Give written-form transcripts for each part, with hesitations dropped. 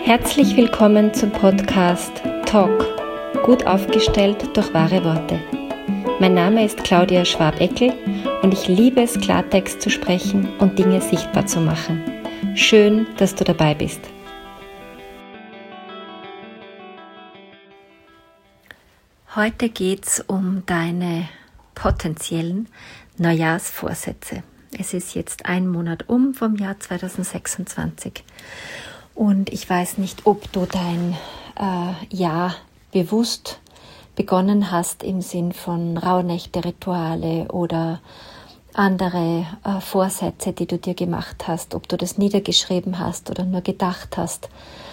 Herzlich willkommen zum Podcast Talk, gut aufgestellt durch wahre Worte. Mein Name ist Claudia Schwab-Eckel und ich liebe es, Klartext zu sprechen und Dinge sichtbar zu machen. Schön, dass du dabei bist. Heute geht es um deine potenziellen Neujahrsvorsätze. Es ist jetzt ein Monat vom Jahr 2026 und ich weiß nicht, ob du dein Jahr bewusst begonnen hast im Sinn von Rauhnächte-Rituale oder andere Vorsätze, die du dir gemacht hast, ob du das niedergeschrieben hast oder nur gedacht hast.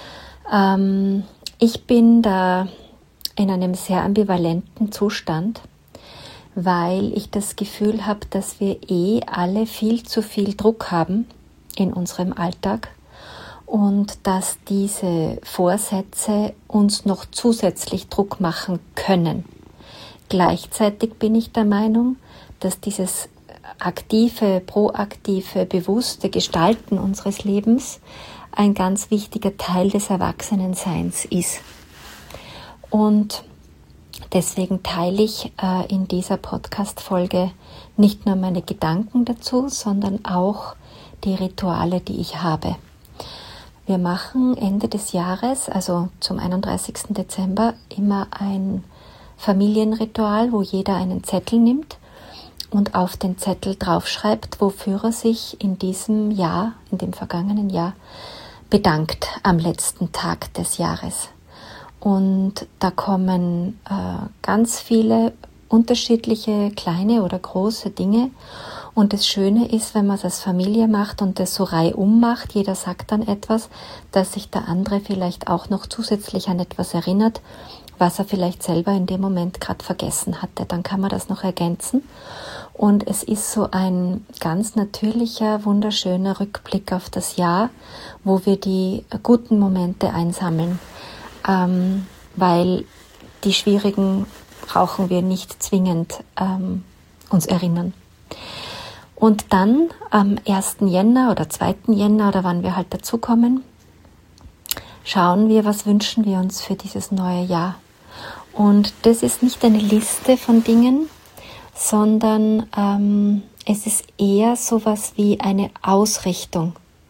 Ich bin da in einem sehr ambivalenten Zustand, weil ich das Gefühl habe, dass wir alle viel zu viel Druck haben in unserem Alltag und dass diese Vorsätze uns noch zusätzlich Druck machen können. Gleichzeitig bin ich der Meinung, dass dieses aktive, proaktive, bewusste Gestalten unseres Lebens ein ganz wichtiger Teil des Erwachsenenseins ist. Und deswegen teile ich in dieser Podcast-Folge nicht nur meine Gedanken dazu, sondern auch die Rituale, die ich habe. Wir machen Ende des Jahres, also zum 31. Dezember, immer ein Familienritual, wo jeder einen Zettel nimmt und auf den Zettel draufschreibt, wofür er sich in diesem Jahr, in dem vergangenen Jahr, bedankt am letzten Tag des Jahres. Und da kommen ganz viele unterschiedliche kleine oder große Dinge. Und das Schöne ist, wenn man es als Familie macht und das so reihum macht, jeder sagt dann etwas, dass sich der andere vielleicht auch noch zusätzlich an etwas erinnert, was er vielleicht selber in dem Moment gerade vergessen hatte. Dann kann man das noch ergänzen. Und es ist so ein ganz natürlicher, wunderschöner Rückblick auf das Jahr, wo wir die guten Momente einsammeln. Weil die schwierigen brauchen wir nicht zwingend uns erinnern. Und dann am 1. Jänner oder 2. Jänner oder wann wir halt dazukommen, schauen wir, was wünschen wir uns für dieses neue Jahr. Und das ist nicht eine Liste von Dingen, sondern es ist eher sowas wie eine Ausrichtung.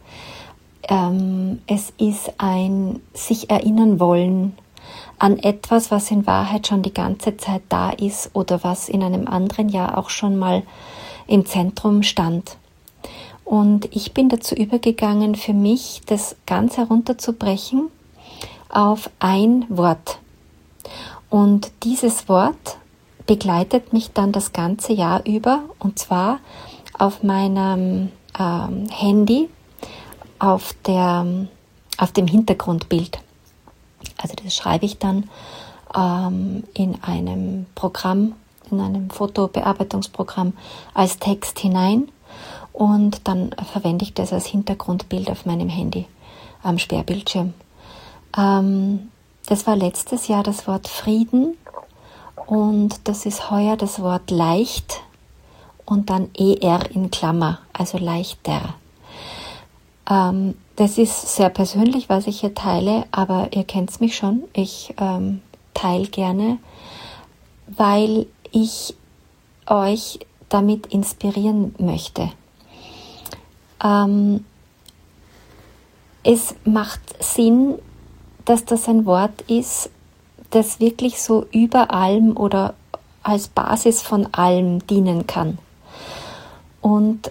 Es ist ein sich erinnern wollen an etwas, was in Wahrheit schon die ganze Zeit da ist oder was in einem anderen Jahr auch schon mal im Zentrum stand. Und ich bin dazu übergegangen, für mich das ganz herunterzubrechen auf ein Wort. Und dieses Wort begleitet mich dann das ganze Jahr über, und zwar auf meinem Handy, auf dem Hintergrundbild. Also das schreibe ich dann in einem Programm, in einem Fotobearbeitungsprogramm als Text hinein und dann verwende ich das als Hintergrundbild auf meinem Handy am Sperrbildschirm. Das war letztes Jahr das Wort Frieden und das ist heuer das Wort leicht und dann ER in Klammer, also leichter. Das ist sehr persönlich, was ich hier teile, aber ihr kennt mich schon. Ich teile gerne, weil ich euch damit inspirieren möchte. Es macht Sinn, dass das ein Wort ist, das wirklich so über allem oder als Basis von allem dienen kann. Und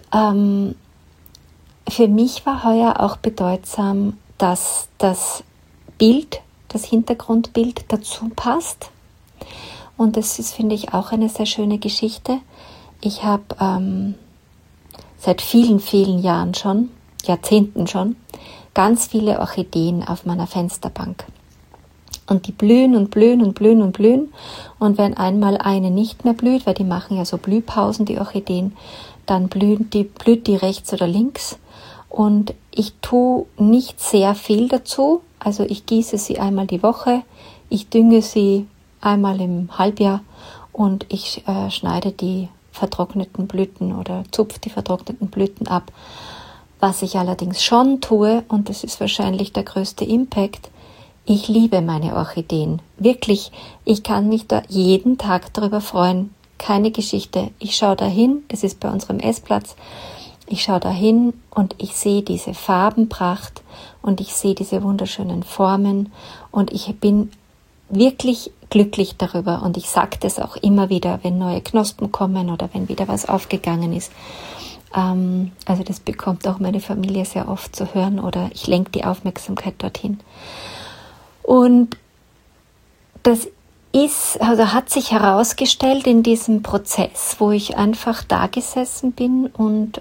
für mich war heuer auch bedeutsam, dass das Bild, das Hintergrundbild dazu passt. Und das ist, finde ich, auch eine sehr schöne Geschichte. Ich habe seit vielen, vielen Jahren schon, Jahrzehnten schon, ganz viele Orchideen auf meiner Fensterbank. Und die blühen und blühen und blühen und blühen. Und wenn einmal eine nicht mehr blüht, weil die machen ja so Blühpausen, die Orchideen, dann blüht die rechts oder links. Und ich tue nicht sehr viel dazu. Also ich gieße sie einmal die Woche, ich dünge sie einmal im Halbjahr und ich schneide die vertrockneten Blüten oder zupfe die vertrockneten Blüten ab. Was ich allerdings schon tue, und das ist wahrscheinlich der größte Impact, ich liebe meine Orchideen. Wirklich, ich kann mich da jeden Tag darüber freuen. Keine Geschichte. Ich schaue da hin, das ist bei unserem Essplatz, ich schaue da hin und ich sehe diese Farbenpracht und ich sehe diese wunderschönen Formen und ich bin wirklich glücklich darüber und ich sage das auch immer wieder, wenn neue Knospen kommen oder wenn wieder was aufgegangen ist. Also das bekommt auch meine Familie sehr oft zu hören oder ich lenke die Aufmerksamkeit dorthin. Und das hat sich herausgestellt in diesem Prozess, wo ich einfach da gesessen bin und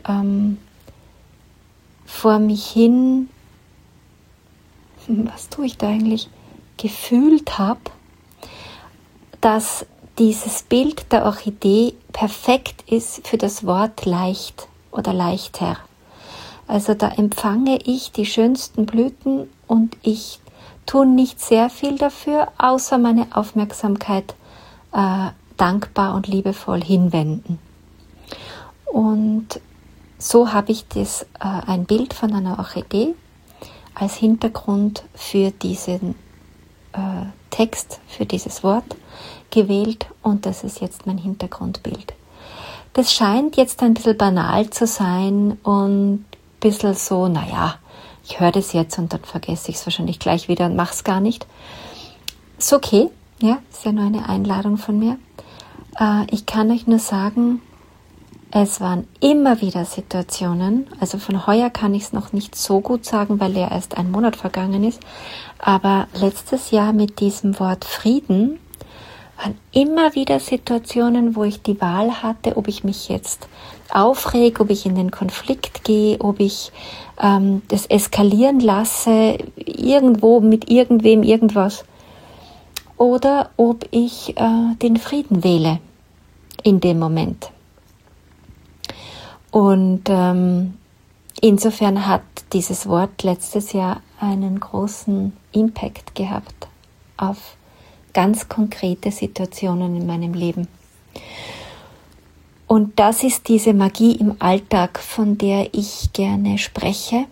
vor mich hin, was tue ich da eigentlich, gefühlt habe, dass dieses Bild der Orchidee perfekt ist für das Wort leicht oder leichter. Also da empfange ich die schönsten Blüten und ich tue nicht sehr viel dafür, außer meine Aufmerksamkeit dankbar und liebevoll hinwenden. Und so habe ich ein Bild von einer Orchidee als Hintergrund für diesen Text, für dieses Wort gewählt und das ist jetzt mein Hintergrundbild. Das scheint jetzt ein bisschen banal zu sein und ein bisschen so, ich höre das jetzt und dann vergesse ich es wahrscheinlich gleich wieder und mache es gar nicht. Ist okay, ja, ist ja nur eine Einladung von mir. Ich kann euch nur sagen, es waren immer wieder Situationen, also von heuer kann ich es noch nicht so gut sagen, weil ja erst ein Monat vergangen ist, aber letztes Jahr mit diesem Wort Frieden waren immer wieder Situationen, wo ich die Wahl hatte, ob ich mich jetzt aufrege, ob ich in den Konflikt gehe, ob ich das eskalieren lasse, irgendwo mit irgendwem irgendwas, oder ob ich den Frieden wähle in dem Moment. Und insofern hat dieses Wort letztes Jahr einen großen Impact gehabt auf ganz konkrete Situationen in meinem Leben. Und das ist diese Magie im Alltag, von der ich gerne spreche.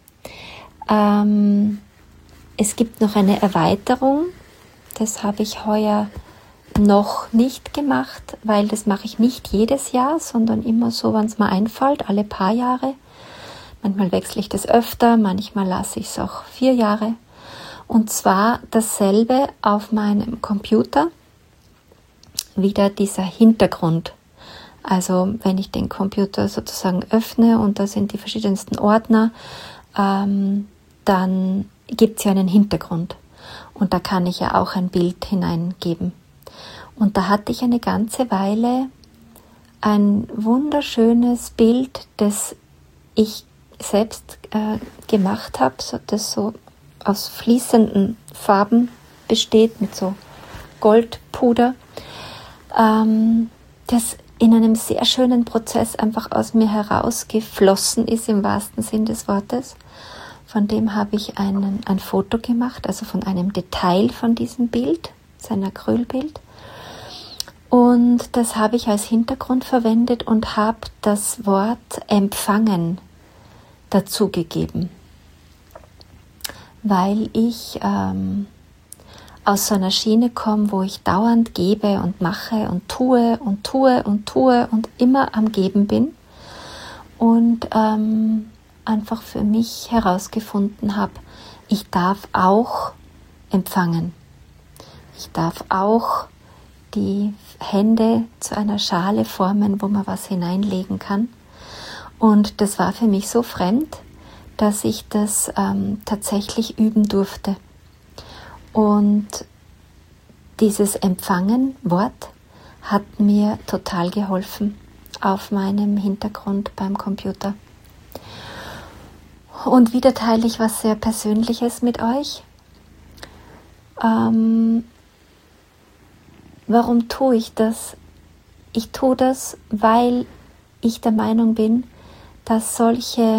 Es gibt noch eine Erweiterung, das habe ich heuer noch nicht gemacht, weil das mache ich nicht jedes Jahr, sondern immer so, wenn es mir einfällt, alle paar Jahre. Manchmal wechsle ich das öfter, manchmal lasse ich es auch 4 Jahre. Und zwar dasselbe auf meinem Computer, wieder dieser Hintergrund. Also wenn ich den Computer sozusagen öffne und da sind die verschiedensten Ordner, dann gibt es ja einen Hintergrund. Und da kann ich ja auch ein Bild hineingeben. Und da hatte ich eine ganze Weile ein wunderschönes Bild, das ich selbst gemacht habe, das so aus fließenden Farben besteht, mit so Goldpuder, das in einem sehr schönen Prozess einfach aus mir herausgeflossen ist, im wahrsten Sinn des Wortes. Von dem habe ich ein Foto gemacht, also von einem Detail von diesem Bild, sein Acrylbild. Und das habe ich als Hintergrund verwendet und habe das Wort empfangen dazugegeben, weil ich aus so einer Schiene komme, wo ich dauernd gebe und mache und tue und tue und tue und immer am Geben bin und einfach für mich herausgefunden habe, ich darf auch empfangen. Ich darf auch die Hände zu einer Schale formen, wo man was hineinlegen kann. Und das war für mich so fremd, dass ich das tatsächlich üben durfte. Und dieses Empfangen-Wort hat mir total geholfen auf meinem Hintergrund beim Computer. Und wieder teile ich was sehr Persönliches mit euch. Warum tue ich das? Ich tue das, weil ich der Meinung bin, dass solche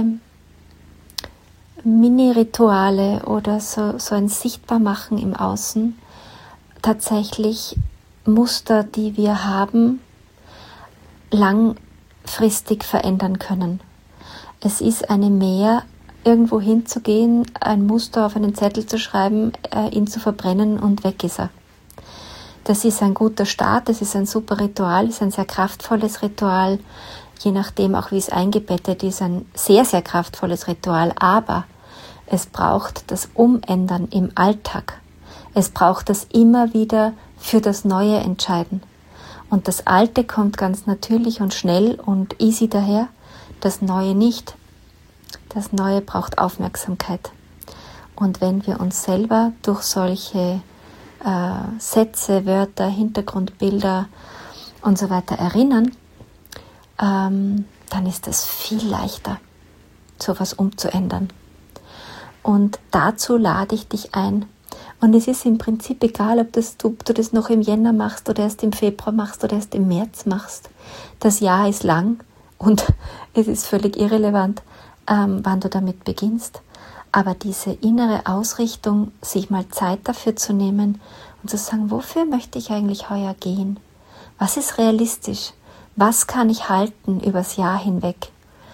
Mini-Rituale oder so ein Sichtbarmachen im Außen tatsächlich Muster, die wir haben, langfristig verändern können. Es ist eine Mehr, irgendwo hinzugehen, ein Muster auf einen Zettel zu schreiben, ihn zu verbrennen und weg ist er. Das ist ein guter Start, das ist ein super Ritual, ist ein sehr kraftvolles Ritual, je nachdem auch wie es eingebettet ist, ein sehr, sehr kraftvolles Ritual, aber es braucht das Umändern im Alltag. Es braucht das immer wieder für das Neue entscheiden. Und das Alte kommt ganz natürlich und schnell und easy daher, das Neue nicht. Das Neue braucht Aufmerksamkeit. Und wenn wir uns selber durch solche Sätze, Wörter, Hintergrundbilder und so weiter erinnern, dann ist es viel leichter, sowas umzuändern. Und dazu lade ich dich ein. Und es ist im Prinzip egal, ob du das noch im Jänner machst oder erst im Februar machst oder erst im März machst. Das Jahr ist lang und es ist völlig irrelevant, wann du damit beginnst. Aber diese innere Ausrichtung, sich mal Zeit dafür zu nehmen und zu sagen, wofür möchte ich eigentlich heuer gehen? Was ist realistisch? Was kann ich halten übers Jahr hinweg?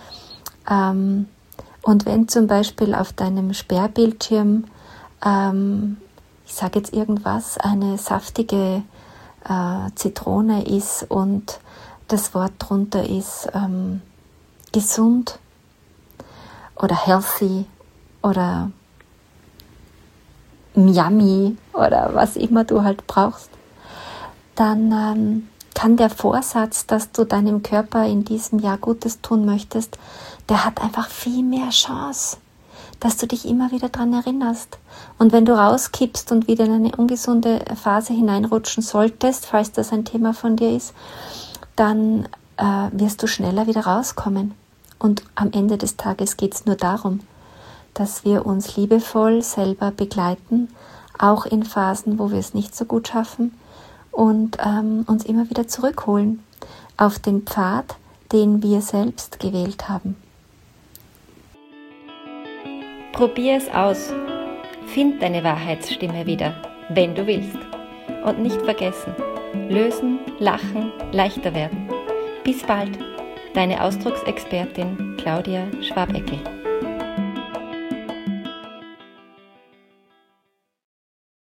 Und wenn zum Beispiel auf deinem Sperrbildschirm, ich sage jetzt irgendwas, eine saftige Zitrone ist und das Wort drunter ist gesund oder healthy oder yummy oder was immer du halt brauchst, dann kann der Vorsatz, dass du deinem Körper in diesem Jahr Gutes tun möchtest, der hat einfach viel mehr Chance, dass du dich immer wieder daran erinnerst. Und wenn du rauskippst und wieder in eine ungesunde Phase hineinrutschen solltest, falls das ein Thema von dir ist, dann wirst du schneller wieder rauskommen. Und am Ende des Tages geht es nur darum, dass wir uns liebevoll selber begleiten, auch in Phasen, wo wir es nicht so gut schaffen und uns immer wieder zurückholen auf den Pfad, den wir selbst gewählt haben. Probier es aus. Find deine Wahrheitsstimme wieder, wenn du willst. Und nicht vergessen, lösen, lachen, leichter werden. Bis bald, deine Ausdrucksexpertin Claudia Schwabeckel.